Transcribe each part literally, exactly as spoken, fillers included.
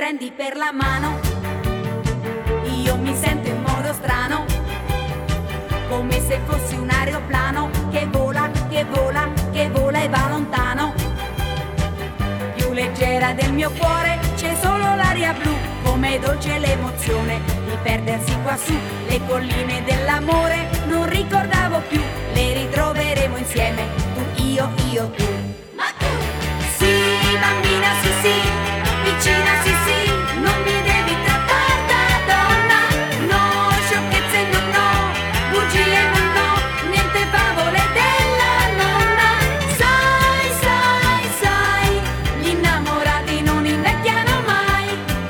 prendi per la mano, io mi sento in modo strano, come se fossi un aeroplano che vola, che vola, che vola e va lontano. Più leggera del mio cuore c'è solo l'aria blu, come dolce l'emozione di perdersi quassù. Le colline dell'amore non ricordavo più, le ritroveremo insieme, tu, io, io, tu. Ma tu? Sì, bambina, sì, sì, vicina, sì, sì, non mi devi trattare da donna. No, sciocchezze no, no, bugie no, no, niente favole della nonna. Sai, sai, sai, gli innamorati non invecchiano mai.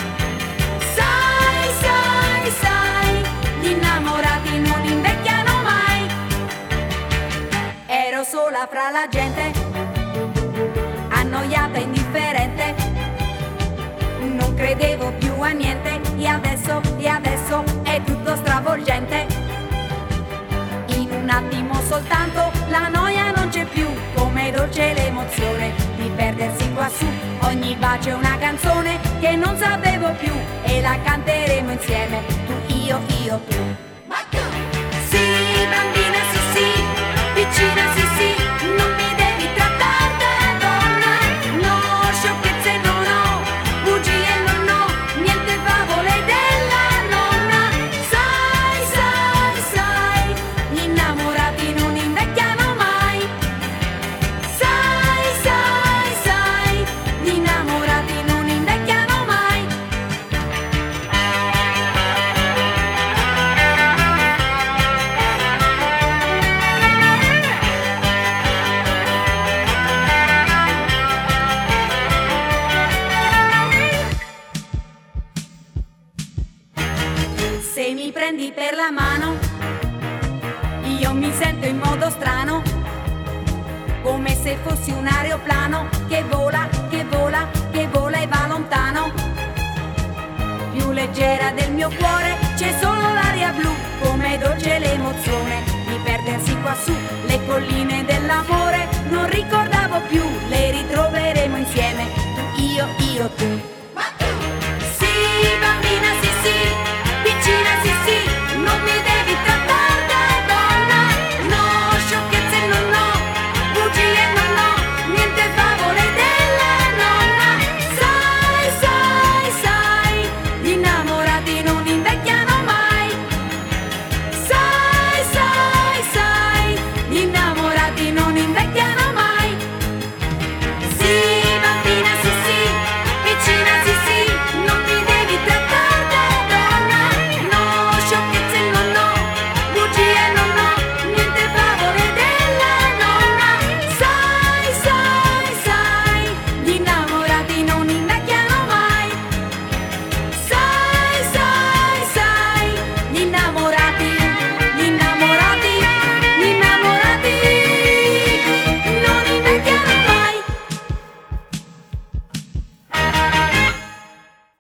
Sai, sai, sai, gli innamorati non invecchiano mai. Ero sola fra la gente, annoiata e indifferente, non credevo più a niente, e adesso, e adesso è tutto stravolgente. In un attimo soltanto la noia non c'è più, come dolce l'emozione di perdersi quassù. Ogni bacio è una canzone che non sapevo più, e la canteremo insieme, tu, io, io, tu. Ma tu? Sì, bambina, sì, sì, vicina, sì, sì, non mi devi trattare da donna. No, sciocchezze no, no, bugie no, no, niente favole della nonna. Sai, sai, sai, gli innamorati non invecchiano mai. Sai, sai, sai, gli innamorati non invecchiano mai. Se mi prendi per la mano, io mi sento in modo strano, come se fossi un aeroplano che vola, che vola, che vola e va lontano. Più leggera del mio cuore c'è solo l'aria blu, come dolce l'emozione di perdersi quassù. Le colline dell'amore non ricordavo più, le ritroveremo insieme, tu, io, io, tu.